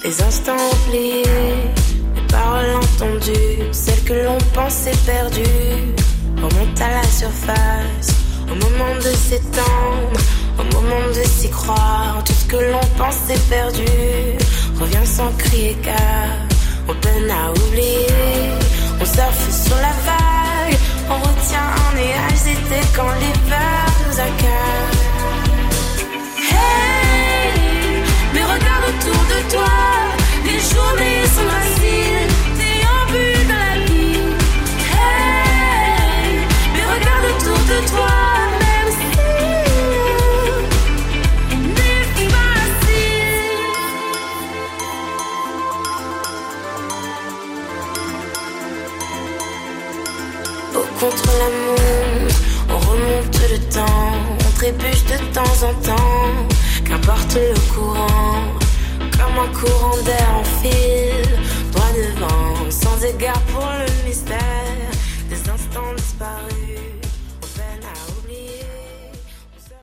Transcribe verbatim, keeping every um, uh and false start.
Les instants oubliés, les paroles entendues, celles que l'on pensait perdues, remontent à la surface, au moment de s'étendre, au moment de s'y croire. Tout ce que l'on pensait perdu revient sans crier car on peine à oublier. On surfe sur la vague, on retient un nuage d'été quand l'hiver nous accable. Hey, mais regarde autour de toi, les journées sont faciles, déambule dans la vie. Hey, mais regarde autour de toi, même si n'est facile. Au contre la montre, on remonte le temps, on trébuche de temps en temps, qu'importe le courant, comme un courant d'air en file, droit devant, sans égard